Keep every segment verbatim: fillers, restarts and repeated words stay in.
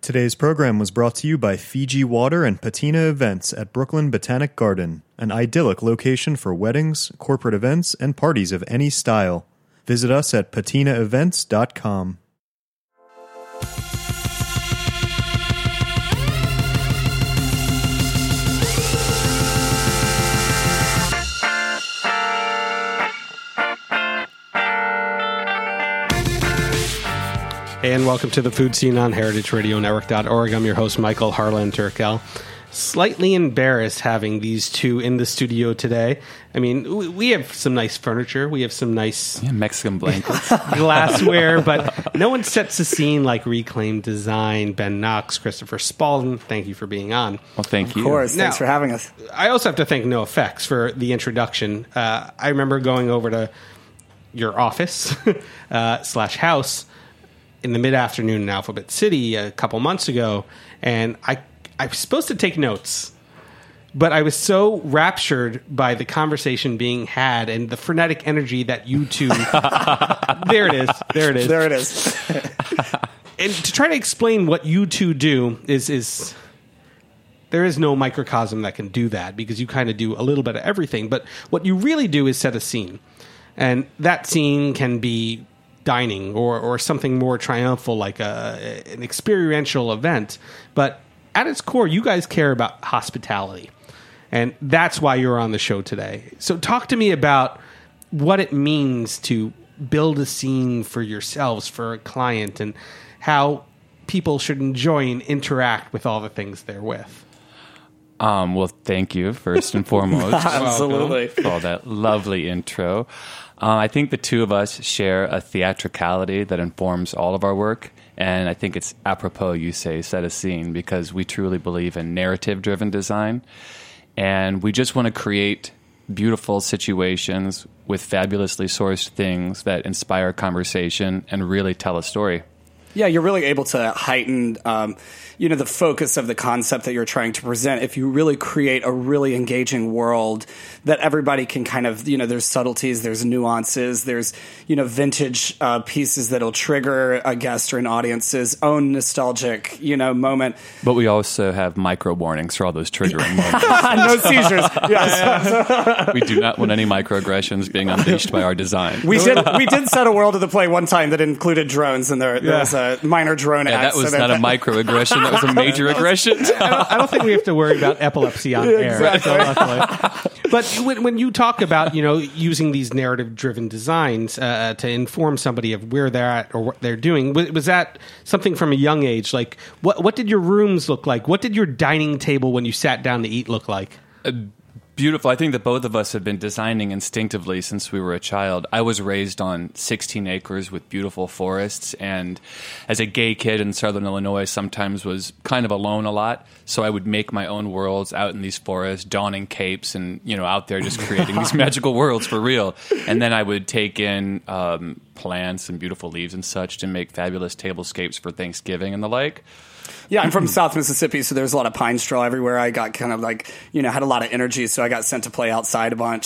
Today's program was brought to you by Fiji Water and Patina Events at Brooklyn Botanic Garden, an idyllic location for weddings, corporate events, and parties of any style. Visit us at patina events dot com. And welcome to the Food Scene on heritage radio network dot org. I'm your host, Michael Harlan Turkel. Slightly embarrassed having these two in the studio today. I mean, we have some nice furniture. We have some nice yeah, Mexican blankets, glassware, but no one sets the scene like Reclaim Design, Ben Knox, Christopher Spalding. Thank you for being on. Well, thank you. Of course. Now, thanks for having us. I also have to thank NoFX for the introduction. Uh, I remember going over to your office uh, slash house in the mid-afternoon in Alphabet City a couple months ago, and I I was supposed to take notes, but I was so raptured by the conversation being had and the frenetic energy that you two... there it is. There it is. There it is. And to try to explain what you two do is... is there is no microcosm that can do that because you kind of do a little bit of everything, but what you really do is set a scene. And that scene can be dining or, or something more triumphal like a, an experiential event. But at its core, you guys care about hospitality. And that's why you're on the show today. So talk to me about what it means to build a scene for yourselves, for a client, and how people should enjoy and interact with all the things they're with. Um, well, thank you, first and foremost. Absolutely. For all that lovely intro. Uh, I think the two of us share a theatricality that informs all of our work, and I think it's apropos you say set a scene because we truly believe in narrative-driven design, and we just want to create beautiful situations with fabulously sourced things that inspire conversation and really tell a story. Yeah, you're really able to heighten, um, you know, the focus of the concept that you're trying to present if you really create a really engaging world that everybody can kind of, you know, there's subtleties, there's nuances, there's, you know, vintage uh, pieces that'll trigger a guest or an audience's own nostalgic, you know, moment. But we also have micro warnings for all those triggering moments. No seizures. Yes. We do not want any microaggressions being unleashed by our design. We did we did set a world of the play one time that included drones, and there, there Yeah. was a minor drone Yeah, that was accident. not a microaggression. That was a major aggression. I don't, I don't think we have to worry about epilepsy on air. Exactly. So luckily. But when, when you talk about, you know, using these narrative-driven designs uh, to inform somebody of where they're at or what they're doing, was, was that something from a young age? Like, what what did your rooms look like? What did your dining table when you sat down to eat look like? Uh, Beautiful. I think that both of us have been designing instinctively since we were a child. I was raised on sixteen acres with beautiful forests, and as a gay kid in Southern Illinois, sometimes was kind of alone a lot. So I would make my own worlds out in these forests, donning capes, and you know, out there just creating these magical worlds for real. And then I would take in um, plants and beautiful leaves and such to make fabulous tablescapes for Thanksgiving and the like. Yeah, I'm from South Mississippi, so there's a lot of pine straw everywhere. I got kind of like, you know, had a lot of energy, so I got sent to play outside a bunch.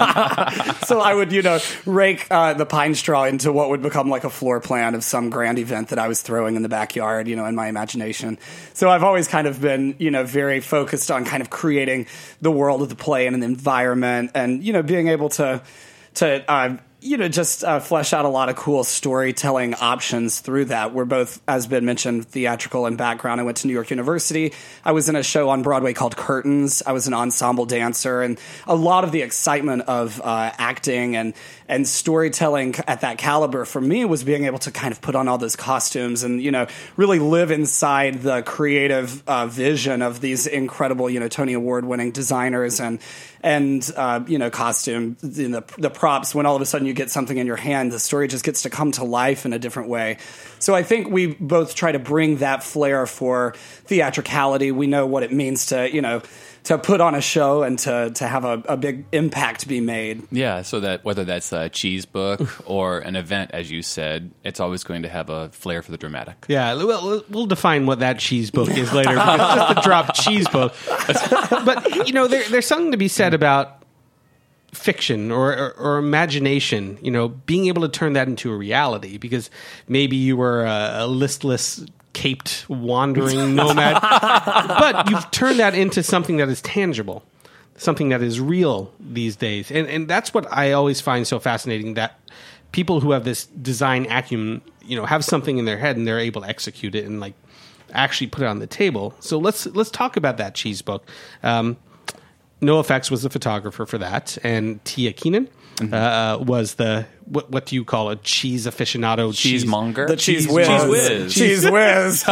So I would, you know, rake uh, the pine straw into what would become like a floor plan of some grand event that I was throwing in the backyard, you know, in my imagination. So I've always kind of been, you know, very focused on kind of creating the world of the play and an environment and, you know, being able to, to, uh, you know, just uh, flesh out a lot of cool storytelling options through that. We're both, as Ben mentioned, theatrical in background. I went to New York University. I was in a show on Broadway called Curtains. I was an ensemble dancer, and a lot of the excitement of uh, acting and and storytelling at that caliber for me was being able to kind of put on all those costumes and, you know, really live inside the creative uh, vision of these incredible, you know, Tony Award winning designers and and uh, you know, costume, you know, the, the props. When all of a sudden you get something in your hand, the story just gets to come to life in a different way. So I think we both try to bring that flair for theatricality. We know what it means to, you know, to put on a show and to, to have a, a big impact be made. Yeah, so that whether that's a cheese book or an event, as you said, it's always going to have a flair for the dramatic. Yeah, we'll, we'll define what that cheese book is later. Because it's just a drop cheese book. But, you know, there, there's something to be said about fiction or, or, or imagination, you know, being able to turn that into a reality, because maybe you were a, a listless caped wandering nomad. But you've turned that into something that is tangible, something that is real these days. And and that's what I always find so fascinating, that people who have this design acumen, you know, have something in their head and they're able to execute it and like actually put it on the table. So let's let's talk about that cheese book. Um, NoFX was the photographer for that, and Tia Keenan mm-hmm. uh, was the what, what do you call a cheese aficionado? Cheesemonger? The cheese, cheese whiz. Cheese whiz. Cheese whiz.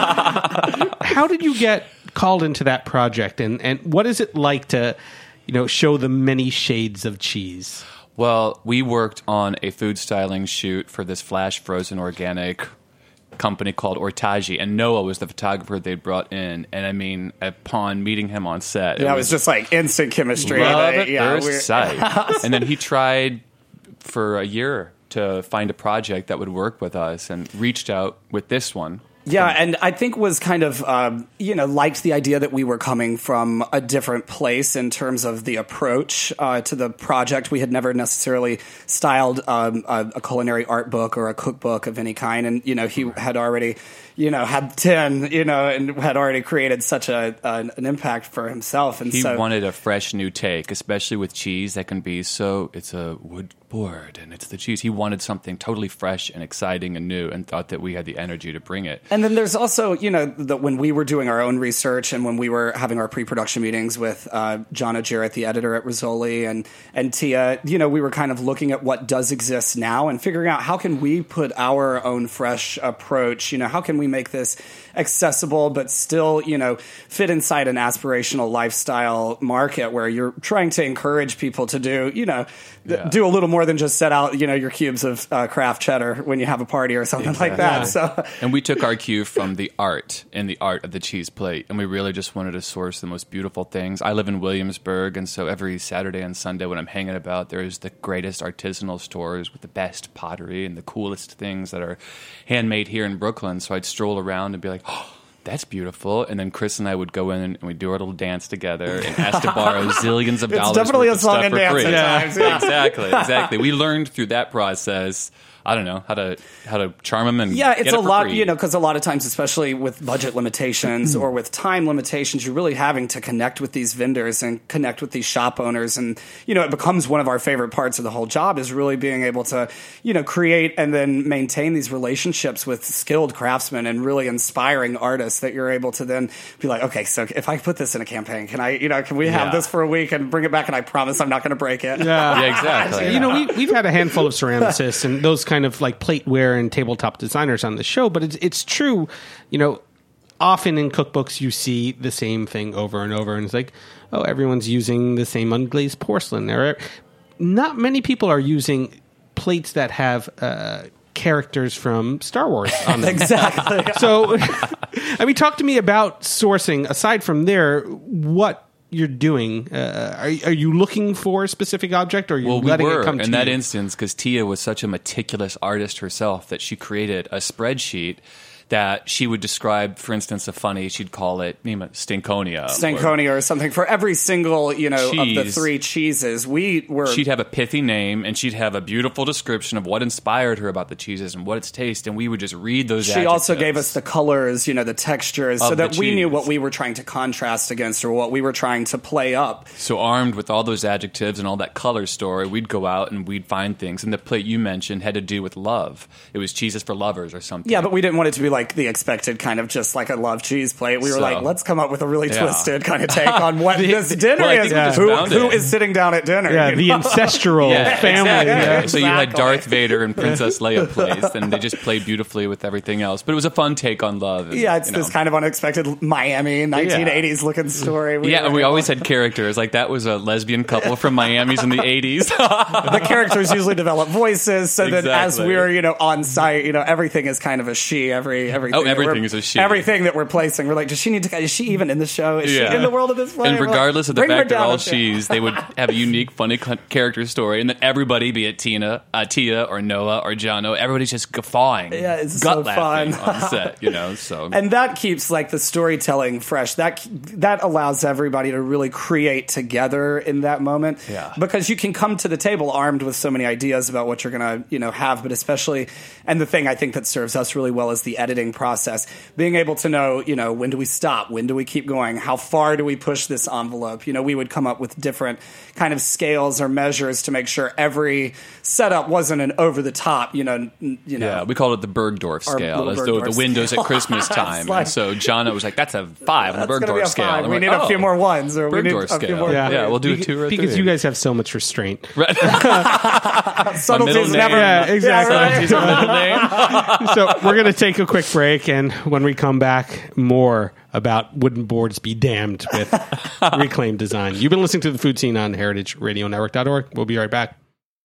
How did you get called into that project, and, and what is it like to, you know, show the many shades of cheese? Well, we worked on a food styling shoot for this flash frozen organic company called Ortaji, and Noah was the photographer they brought in. And I mean, upon meeting him on set, yeah, it was, it was just like instant chemistry. Love they, at yeah, first sight. And then he tried for a year to find a project that would work with us, and reached out with this one. Yeah, and I think was kind of, um, you know, liked the idea that we were coming from a different place in terms of the approach uh, to the project. We had never necessarily styled um, a, a culinary art book or a cookbook of any kind. And, you know, he had already, you know, had ten, you know, and had already created such a an, an impact for himself. And he so, wanted a fresh new take, especially with cheese that can be so, it's a wood board and it's the cheese. He wanted something totally fresh and exciting and new, and thought that we had the energy to bring it. And then there's also, you know, that when we were doing our own research and when we were having our pre-production meetings with uh, John O'Jarrett, the editor at Rizzoli, and, and Tia, you know, we were kind of looking at what does exist now and figuring out how can we put our own fresh approach, you know, how can we make this accessible but still, you know, fit inside an aspirational lifestyle market where you're trying to encourage people to do, you know, th- yeah. do a little more than just set out, you know, your cubes of uh, Kraft cheddar when you have a party or something exactly. like that. Yeah. So, and we took our cue from the art and the art of the cheese plate, and we really just wanted to source the most beautiful things. I live in Williamsburg, and so every Saturday and Sunday when I'm hanging about, there's the greatest artisanal stores with the best pottery and the coolest things that are handmade here in Brooklyn. So I'd stroll around and be like, oh, that's beautiful. And then Chris and I would go in and we'd do our little dance together and ask to borrow zillions of it's dollars. Definitely worth a song of and stuff dance for free. at times. Yeah. Exactly, exactly. We learned through that process, I don't know, how to how to charm them and yeah, it's get a it for lot, free. you know, because a lot of times, especially with budget limitations or with time limitations, you're really having to connect with these vendors and connect with these shop owners, and you know, it becomes one of our favorite parts of the whole job is really being able to, you know, create and then maintain these relationships with skilled craftsmen and really inspiring artists that you're able to then be like, okay, so if I put this in a campaign, can I, you know, can we have Yeah. this for a week and bring it back, and I promise I'm not going to break it. Yeah, Yeah, exactly. You know, we, we've had a handful of ceramicists and those kind of like plateware and tabletop designers on the show, but it's it's true. You know, often in cookbooks you see the same thing over and over, and it's like, oh, everyone's using the same unglazed porcelain. There, not many people are using plates that have uh, characters from Star Wars on them. Exactly. So, I mean, talk to me about sourcing. Aside from there, what you're doing, uh, are, are you looking for a specific object, or are you Well, we letting were it come to in that you? instance because Tia was such a meticulous artist herself that she created a spreadsheet that she would describe, for instance, a funny, she'd call it you know, Stinkonia. Stankonia or something for every single, you know, of the Cheese. three cheeses. We were She'd have a pithy name, and she'd have a beautiful description of what inspired her about the cheeses and what its taste, and we would just read those She also gave adjectives. us the colors, you know, the textures, so Of the that we knew cheese. what we were trying to contrast against or what we were trying to play up. So armed with all those adjectives and all that color story, we'd go out and we'd find things. And the plate you mentioned had to do with love. It was cheeses for lovers or something. Yeah, but we didn't want it to be like the expected kind of just like a love cheese plate. We were So- like, let's come up with a really Yeah. twisted kind of take on what this dinner well, I think is. we just Who, found who it. is sitting down at dinner? Yeah, you the know? ancestral Yeah, family. exactly. Yeah. So you had Exactly. Darth Vader and Princess Leia plays, and they just played beautifully with everything else. But it was a fun take on love. And, Yeah, it's you know. this kind of unexpected Miami nineteen eighties looking story. We Yeah, were and we able- always had characters. Like, that was a lesbian couple from Miami's in the eighties. the characters usually develop voices, so that as Exactly. we're, you know, on site, you know, everything is kind of a she. Every everything. Oh, that everything we're- is a she. Everything that we're placing, we're like, does she need to? Is she even in the show? Is Yeah. she in the world of this play? And We're like, regardless of the bring her fact they're down all a bit. she's, they would have a unique, funny con- character story, and then everybody, be it Tina, uh, Tia, or Noah, or Jono, everybody's just guffawing, Yeah, it's gut so laughing fun. on set. You know, so And that keeps like the storytelling fresh. That that allows everybody to really create together in that moment. Yeah. Because you can come to the table armed with so many ideas about what you're gonna, you know, have, but especially, and the thing I think that serves us really well is the editing editing process. Being able to know, you know, when do we stop? When do we keep going? How far do we push this envelope? You know, we would come up with different kind of scales or measures to make sure every setup wasn't an over the top, you know, you know. Yeah, we called it the Bergdorf Our scale, little as though Bergdorf the windows scale. at Christmas time. like- and so Jonna was like, "That's a five on the That's gonna be Bergdorf a scale." five. And We we're need like, a few "Oh, more ones, or we need Bergdorf a few scale. more. Yeah, Yeah. we'll do a Be- two or because three. you guys have so much restraint. Subtleties middle never. name. Yeah, exactly. right. Subtleties are middle name. So we're going to take a quick break, and when we come back, more about wooden boards be damned with Reclaim Design. You've been listening to the Food Scene on heritage radio network dot org. We'll be right back.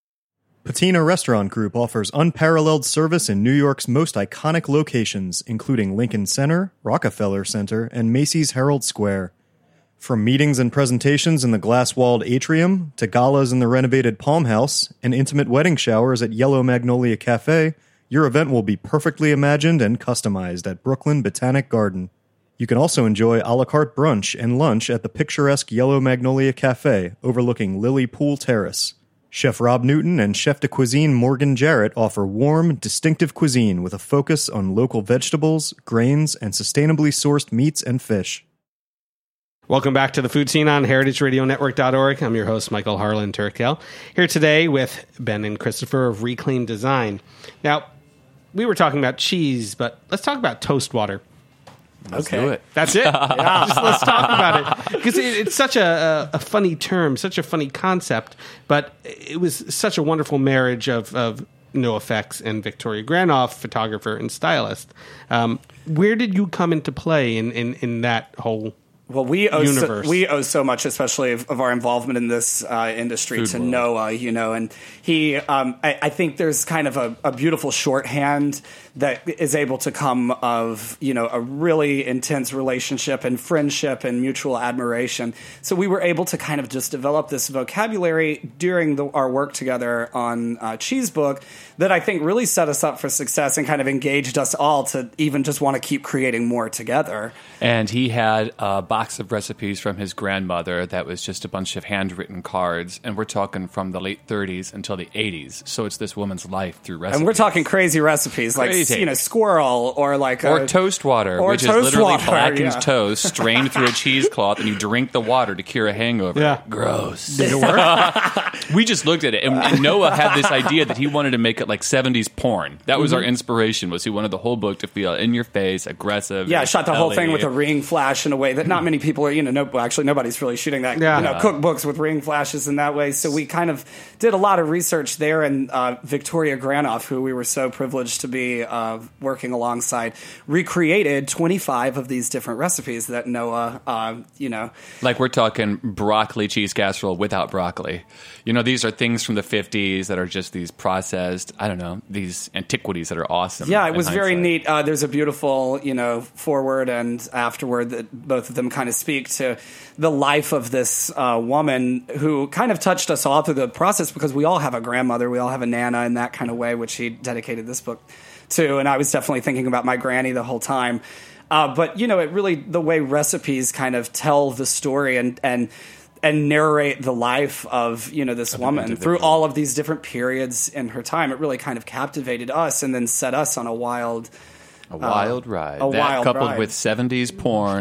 Patina Restaurant Group offers unparalleled service in New York's most iconic locations, including Lincoln Center, Rockefeller Center, and Macy's Herald Square. From meetings and presentations in the glass-walled atrium, to galas in the renovated Palm House, and intimate wedding showers at Yellow Magnolia Cafe, your event will be perfectly imagined and customized at Brooklyn Botanic Garden. You can also enjoy a la carte brunch and lunch at the picturesque Yellow Magnolia Cafe, overlooking Lily Pool Terrace. Chef Rob Newton and Chef de Cuisine Morgan Jarrett offer warm, distinctive cuisine with a focus on local vegetables, grains, and sustainably sourced meats and fish. Welcome back to the Food Scene on heritage radio network dot org. I'm your host, Michael Harlan Turkel, here today with Ben and Christopher of Reclaim Design. Now, we were talking about cheese, but let's talk about toast water. Let's Okay. do it. That's it. Just let's talk about it, because it, it's such a, a, a funny term, such a funny concept, but it was such a wonderful marriage of, of No Effects and Victoria Granoff, photographer and stylist. Um, where did you come into play in, in, in that whole Well, we owe so, universe? we owe so much, especially of, of our involvement in this uh, industry, Food to world. Noah. You know, and he, um, I, I think there's kind of a, a beautiful shorthand that is able to come of, you know, a really intense relationship and friendship and mutual admiration. So we were able to kind of just develop this vocabulary during the, our work together on uh, Cheese Book that I think really set us up for success and kind of engaged us all to even just want to keep creating more together. And he had a box of recipes from his grandmother that was just a bunch of handwritten cards. And we're talking from the late thirties until the eighties. So it's this woman's life through recipes. And we're talking crazy recipes like, Crazy. you know, squirrel or like Or a, toast water, or which toast is literally water, blackened yeah. toast strained through a cheesecloth, and you drink the water to cure a hangover. Yeah. Gross. Did it work? We just looked at it, and, and Noah had this idea that he wanted to make it like seventies porn. That was our inspiration. Was he wanted the whole book to feel in your face, aggressive. Yeah, I shot the whole L A. thing with a ring flash in a way that not many people are, you know, no, well, actually nobody's really shooting that, Yeah. you know, Yeah. cookbooks with ring flashes in that way. So we kind of did a lot of research there, and uh, Victoria Granoff, who we were so privileged to be uh, working alongside, recreated twenty-five of these different recipes that Noah, uh, you know, Like we're talking broccoli cheese casserole without broccoli. You know, these are things from the fifties that are just these processed, I don't know, these antiquities that are awesome. Yeah, it in was very hindsight. neat. Uh, there's a beautiful, you know, forward and afterward that both of them kind of speak to the life of this uh, woman who kind of touched us all through the process, because we all have a grandmother, we all have a nana in that kind of way, which he dedicated this book to. And I was definitely thinking about my granny the whole time. Uh, but, you know, it really, the way recipes kind of tell the story and, and, and narrate the life of, you know, this woman through individual. all of these different periods in her time, it really kind of captivated us and then set us on a wild, A wild ride. a that wild coupled ride. with seventies porn.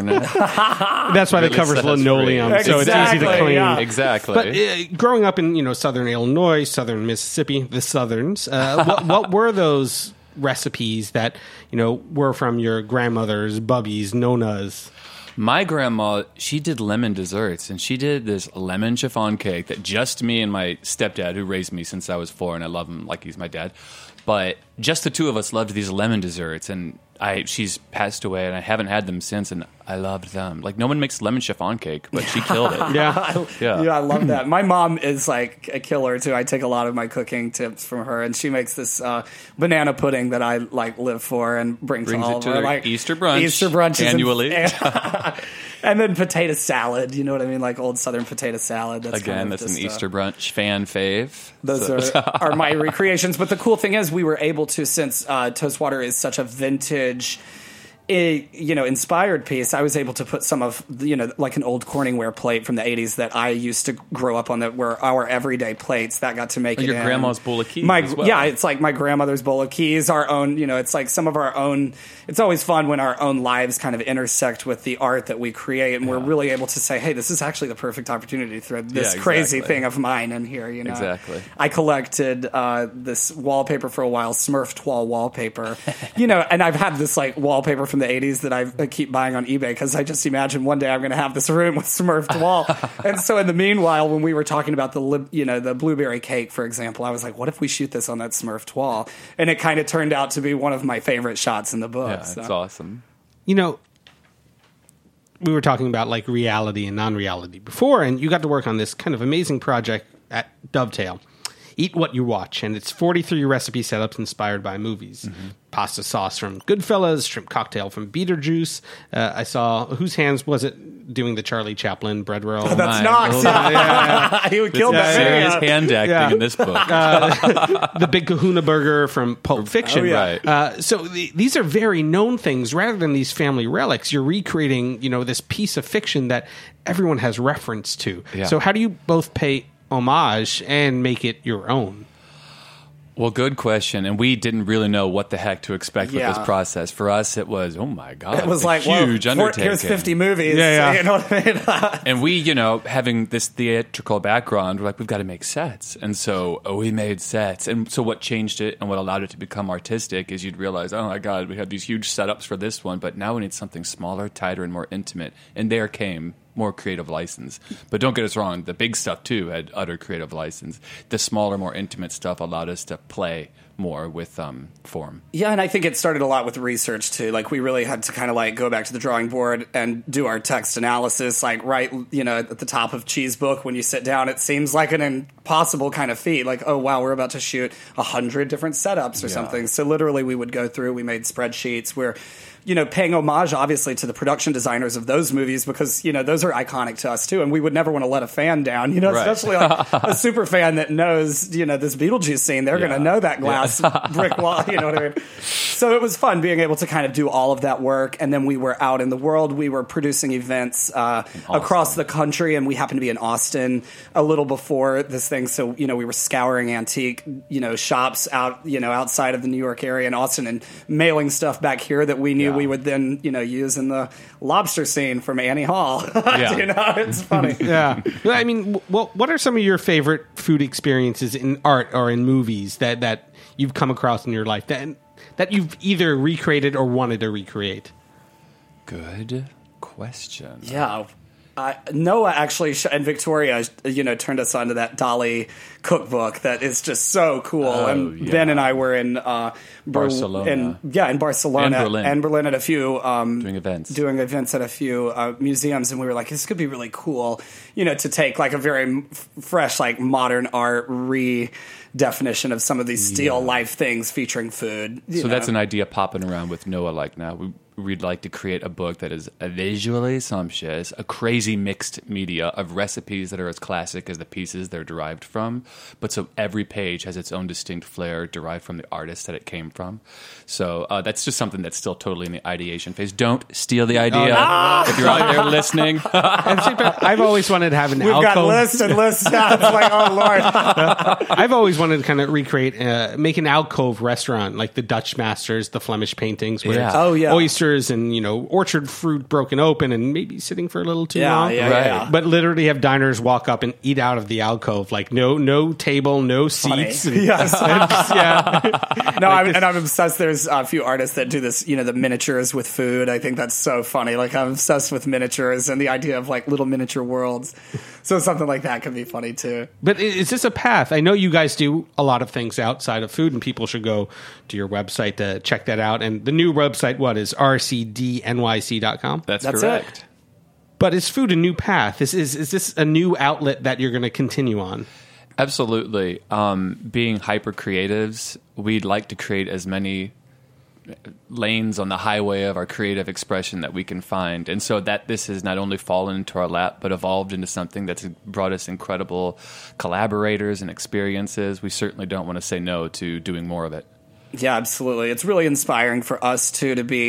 That's why Really the cover's set us linoleum, free. so it's easy to Exactly, clean. yeah. Exactly. But uh, growing up in, you know, southern Illinois, southern Mississippi, the Southerns, uh, what, what were those recipes that, you know, were from your grandmother's, Bubby's, Nona's? My grandma, she did lemon desserts, and she did this lemon chiffon cake that just me and my stepdad, who raised me since I was four, and I love him like he's my dad, but just the two of us loved these lemon desserts, and I she's passed away, and I haven't had them since, and I loved them. Like, no one makes lemon chiffon cake, but she killed it. Yeah. Yeah. Yeah, I love that. My mom is like a killer too. I take a lot of my cooking tips from her, and she makes this uh, banana pudding that I like live for and bring Brings to all it of to our their like Easter brunch Easter brunches and- annually. and, and then potato salad. You know what I mean? Like old Southern potato salad. That's Again, kind of that's just, an uh, Easter brunch fan fave. Those So- are, are my recreations. But the cool thing is, we were able to, since uh, Toast Water is such a vintage a, you know, inspired piece, I was able to put some of, you know, like an old Corningware plate from the eighties that I used to grow up on that were our everyday plates that got to make oh, it your in. grandma's bowl of keys My, as well. Yeah, it's like my grandmother's bowl of keys, our own, you know, it's like some of our own, it's always fun when our own lives kind of intersect with the art that we create, and yeah. we're really able to say, hey, this is actually the perfect opportunity to throw this yeah, crazy exactly. thing of mine in here, you know. Exactly. I collected uh, this wallpaper for a while, Smurfed wall wallpaper, you know, and I've had this like wallpaper from the eighties that I've I keep buying on eBay because I just imagine one day I'm going to have this room with Smurfed wall. And so in the meanwhile, when we were talking about the you know the blueberry cake, for example, I was like, what if we shoot this on that Smurfed wall? And it kind of turned out to be one of my favorite shots in the book. Yeah, so. it's awesome. You know, we were talking about like reality and non-reality before, and you got to work on this kind of amazing project at Dovetail. Eat What You Watch, and it's forty-three recipe setups inspired by movies. Mm-hmm. Pasta sauce from Goodfellas, shrimp cocktail from Beetlejuice. Uh, I saw, whose hands was it doing the Charlie Chaplin bread roll? Oh, that's Mine. Knox. Oh, Yeah. yeah, yeah. He would kill It's that serious video. hand acting Yeah. in this book. Uh, the Big Kahuna Burger from Pulp Fiction. Oh, yeah. Right. Uh, so the, these are very known things. Rather than these family relics, you're recreating, you know, this piece of fiction that everyone has reference to. Yeah. So how do you both pay homage and make it your own? Well, good question. And we didn't really know what the heck to expect Yeah. with this process. For us, it was, oh my God, It was a like, huge well, undertaking. here's fifty movies. Yeah, yeah. You know what I mean? And we, you know, having this theatrical background, we're like, we've got to make sets. And so oh, we made sets. And so what changed it and what allowed it to become artistic is you'd realize, oh my God, we have these huge setups for this one, but now we need something smaller, tighter, and more intimate. And there came more creative license. But don't get us wrong, the big stuff too had utter creative license. The smaller, more intimate stuff allowed us to play more with um, form. Yeah, and I think it started a lot with research too. Like we really had to kind of like go back to the drawing board and do our text analysis. Like right, you know, at the top of Cheese Book, when you sit down, it seems like an impossible kind of feat. Like, oh wow, we're about to shoot a hundred different setups or Yeah. something. So literally, we would go through. We made spreadsheets where, you know, paying homage obviously to the production designers of those movies because you know those are iconic to us too, and we would never want to let a fan down. You know, Right. especially like a super fan that knows you know this Beetlejuice scene. They're Yeah. going to know that glass brick wall. You know what I mean? So it was fun being able to kind of do all of that work, and then we were out in the world. We were producing events uh, across the country, and we happened to be in Austin a little before this thing. So you know, we were scouring antique you know shops out you know outside of the New York area in Austin and mailing stuff back here that we knew Yeah. we would then you know use in the lobster scene from Annie Hall. Yeah. you know, it's funny. Yeah. Well, I mean, well, what are some of your favorite food experiences in art or in movies that, that you've come across in your life that that you've either recreated or wanted to recreate? Good question. Yeah. Uh, Noah actually sh- and Victoria, you know, turned us onto that Dolly cookbook that is just so cool. Oh, and yeah. Ben and I were in uh, Ber- Barcelona. in, yeah, in Barcelona And Berlin. and Berlin at a few um, Doing events. doing events at a few uh, museums, and we were like, this could be really cool, you know, to take like a very f- fresh, like modern art re. definition of some of these still Yeah. life things featuring food. you So know. that's an idea popping around with Noah like now. We, we'd like to create a book that is a visually sumptuous, a crazy mixed media of recipes that are as classic as the pieces they're derived from, but so every page has its own distinct flair derived from the artist that it came from. So uh, that's just something that's still totally in the ideation phase. Don't steal the idea if you're out there listening. And see, but I've always wanted to have an We've alcove. got lists and lists. It's like, oh Lord. I've always wanted to kind of recreate, uh, make an alcove restaurant like the Dutch masters, the Flemish paintings, where Yeah. it's Oh, yeah. oysters and you know orchard fruit broken open and maybe sitting for a little too Yeah, long. yeah, Right. yeah. But literally have diners walk up and eat out of the alcove, like no no table, no seats. And, Yes. and just- yeah. No, I'm, and I'm obsessed. There's a few artists that do this, you know, the miniatures with food. I think that's so funny. Like, I'm obsessed with miniatures and the idea of like little miniature worlds. So something like that could be funny too. But i- is this a path? I know you guys do a lot of things outside of food, and people should go to your website to check that out. And the new website, what is R C D N Y C dot com? That's, That's correct. it. But is food a new path? Is is, is this a new outlet that you're going to continue on? Absolutely. Um, being hyper creatives, we'd like to create as many lanes on the highway of our creative expression that we can find. And so that this has not only fallen into our lap, but evolved into something that's brought us incredible collaborators and experiences. We certainly don't want to say no to doing more of it. Yeah, absolutely. It's really inspiring for us too to be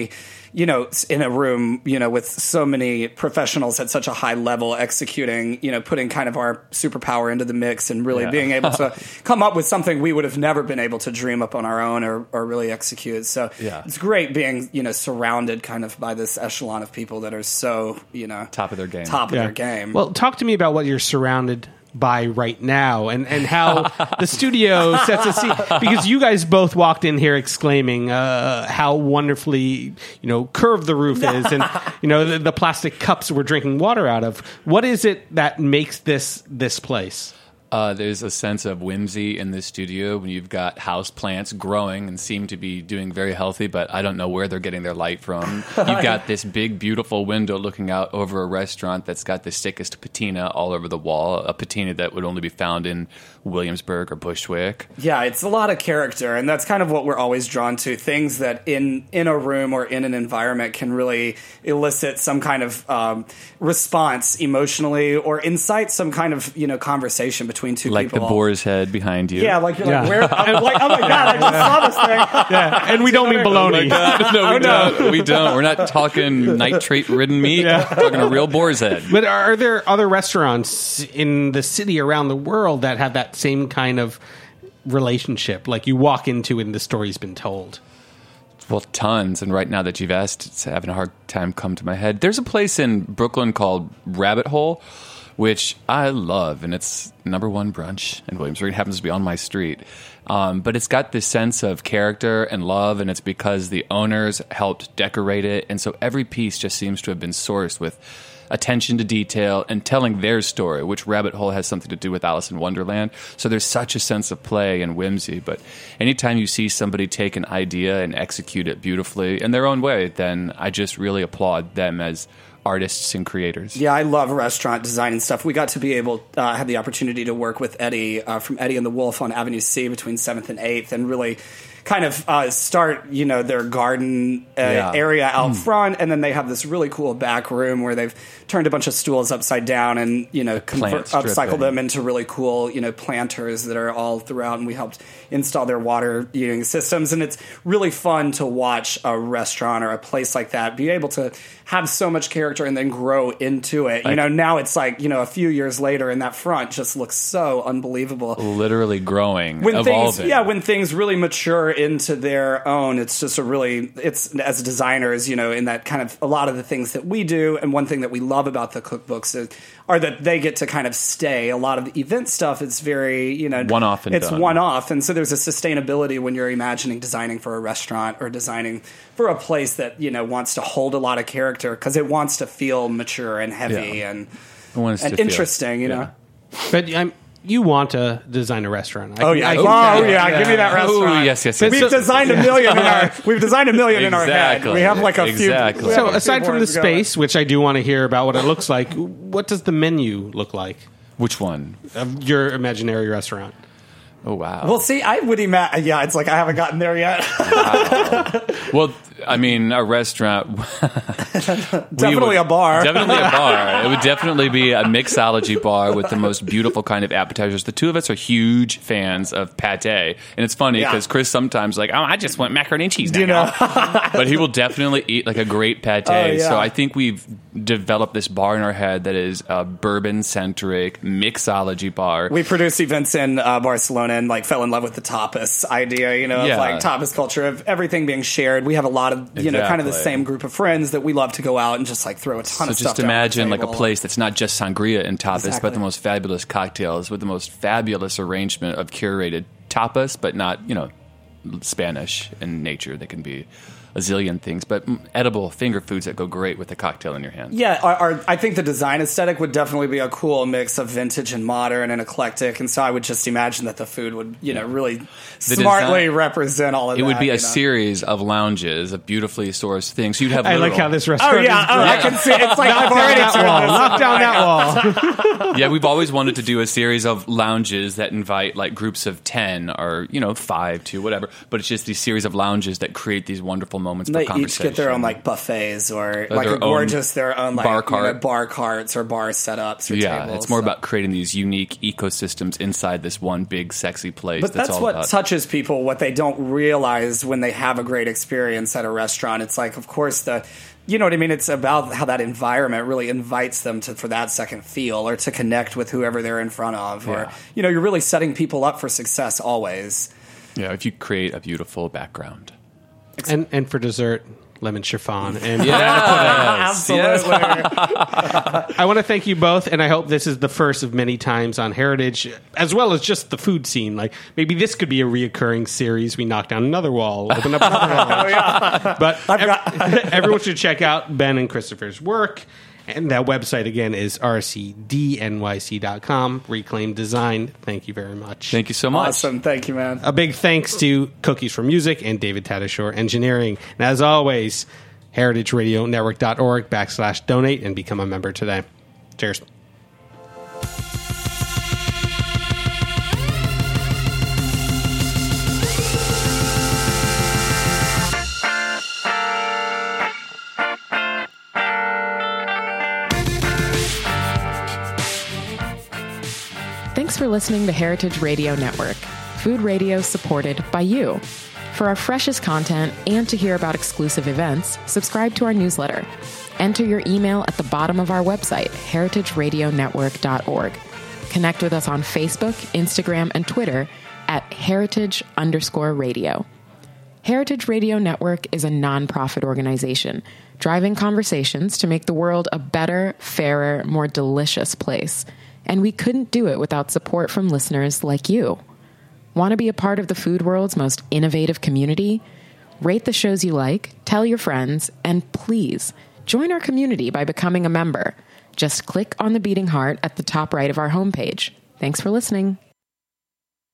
you know, in a room, you know, with so many professionals at such a high level executing, you know, putting kind of our superpower into the mix and really Yeah. being able to come up with something we would have never been able to dream up on our own or, or really execute. So Yeah. it's great being, you know, surrounded kind of by this echelon of people that are so, you know, Top of their game. top of Yeah. their game. Well, talk to me about what you're surrounded by right now and, and how the studio sets a scene, because you guys both walked in here exclaiming uh, how wonderfully, you know, curved the roof is and, you know, the, the plastic cups we're drinking water out of. What is it that makes this this place? Uh, there's a sense of whimsy in this studio when you've got house plants growing and seem to be doing very healthy, but I don't know where they're getting their light from. You've got this big, beautiful window looking out over a restaurant that's got the sickest patina all over the wall, a patina that would only be found in Williamsburg or Bushwick. Yeah, it's a lot of character, and that's kind of what we're always drawn to. Things that in in a room or in an environment can really elicit some kind of um, response emotionally or incite some kind of, you know, conversation between two Like people. the boar's head behind you. Yeah, like you're Yeah. like, where? I'm like, oh my god, I just saw this thing. Yeah, and we don't mean baloney. no, we don't. We don't. We're not talking nitrate-ridden meat. We're talking a real boar's head. But are there other restaurants in the city around the world that have that same kind of relationship, like you walk into and the story's been told? Well, tons. And right now that you've asked, it's having a hard time come to my head. There's a place in Brooklyn called Rabbit Hole, which I love, and it's number one brunch in Williamsburg. It happens to be on my street. Um, but it's got this sense of character and love, and it's because the owners helped decorate it. And so every piece just seems to have been sourced with attention to detail and telling their story, which Rabbit Hole has something to do with Alice in Wonderland. So there's such a sense of play and whimsy. But anytime you see somebody take an idea and execute it beautifully in their own way, then I just really applaud them as artists and creators. Yeah, I love restaurant design and stuff. We got to be able, uh, had the opportunity to work with Eddie uh, from Eddie and the Wolf on Avenue C between seventh and eighth, and really kind of uh, start, you know, their garden uh, Yeah. area out front, and then they have this really cool back room where they've turned a bunch of stools upside down and, you know, convert, plant upcycle stripping. them into really cool, you know, planters that are all throughout, and we helped install their water heating systems. And it's really fun to watch a restaurant or a place like that be able to have so much character and then grow into it. You Like- know, now it's like, you know, a few years later, and that front just looks so unbelievable. Literally growing, When evolving. things, yeah, when things really mature into their own, it's just a really, it's as designers, you know, in that kind of a lot of the things that we do, and one thing that we love about the cookbooks is, are that they get to kind of stay. A lot of the event stuff is very, you know, One off and it's done. one off, and so there's a sustainability when you're imagining designing for a restaurant or designing for a place that, you know, wants to hold a lot of character because it wants to feel mature and heavy Yeah. and I want us and to feel- interesting, you yeah. know. But I'm, you want to design a restaurant. I Oh can- yeah! I Oh can- yeah! Give me that Oh, restaurant. yes, yes, But yes. We've designed a million in our. We've designed a million in our head. Exactly. We have like a Exactly. few. we So have a few aside from more the to go. space, which I do want to hear about what it looks like, what does the menu look like Which one? of your imaginary restaurant? Oh, wow. Well, see, I would imagine. Yeah, it's like I haven't gotten there yet. Well, I mean, a restaurant. Definitely a bar. Definitely a bar. It would definitely be a mixology bar with the most beautiful kind of appetizers. The two of us are huge fans of pate, and it's funny Yeah. because Chris sometimes like, oh, I just want macaroni and cheese now. You know? But he will definitely eat like a great pate. Oh, yeah. So I think we've developed this bar in our head that is a bourbon-centric mixology bar. We produced events in uh, Barcelona and like fell in love with the tapas idea, you know, Yeah. of like tapas culture of everything being shared. We have a lot of, you know, kind of the Exactly. same group of friends that we love to go out and just like throw a ton So of stuff. just down the imagine like a table. place that's not just sangria and tapas, Exactly. but the most fabulous cocktails with the most fabulous arrangement of curated tapas, but not, you know, Spanish in nature. They can be a zillion things, but mm, edible finger foods that go great with a cocktail in your hand. Yeah, our, our, I think the design aesthetic would definitely be a cool mix of vintage and modern and eclectic, and so I would just imagine that the food would, you know, really smartly design- represent all of It that. would be you a know? series of lounges of beautifully sourced things. So you'd have I like literal- how this Oh restaurant yeah, is oh, I built. can see. It's like Knock I've down already that turned wall. this Knock down that wall. Yeah, we've always wanted to do a series of lounges that invite like groups of ten or, you know, five to whatever, but it's just these series of lounges that create these wonderful moments They for conversation. each get their own like buffets or, Or like their a gorgeous own their own like bar you know, cart. bar carts or bar setups or Yeah, tables. it's more so. about creating these unique ecosystems inside this one big sexy place. But that's, all what about. touches people, what they don't realize when they have a great experience at a restaurant. It's like, of course, the you know what I mean? It's about how that environment really invites them to for that second feel or to connect with whoever they're in front of. Or, Yeah. you know, you're really setting people up for success always. Yeah, if you create a beautiful background. And and for dessert, lemon chiffon. And Absolutely. I want to thank you both, and I hope this is the first of many times on Heritage, as well as just the food scene. Like maybe this could be a reoccurring series. We knock down another wall, open up another wall. Oh, yeah. But ev- everyone should check out Ben and Christopher's work. And that website, again, is r c d n y c dot com. Reclaim Design. Thank you very much. Thank you so much. Awesome. Thank you, man. A big thanks to Cookies for Music and David Tadashore Engineering. And as always, heritageradionetwork.org backslash donate and become a member today. Cheers. Thanks for listening to Heritage Radio Network, food radio supported by you. For our freshest content and to hear about exclusive events, subscribe to our newsletter. Enter your email at the bottom of our website, heritage radio network dot org. Connect with us on Facebook, Instagram, and Twitter at heritage underscore radio. Heritage Radio Network is a nonprofit organization driving conversations to make the world a better, fairer, more delicious place. And we couldn't do it without support from listeners like you. Want to be a part of the food world's most innovative community? Rate the shows you like, tell your friends, and please join our community by becoming a member. Just click on the beating heart at the top right of our homepage. Thanks for listening.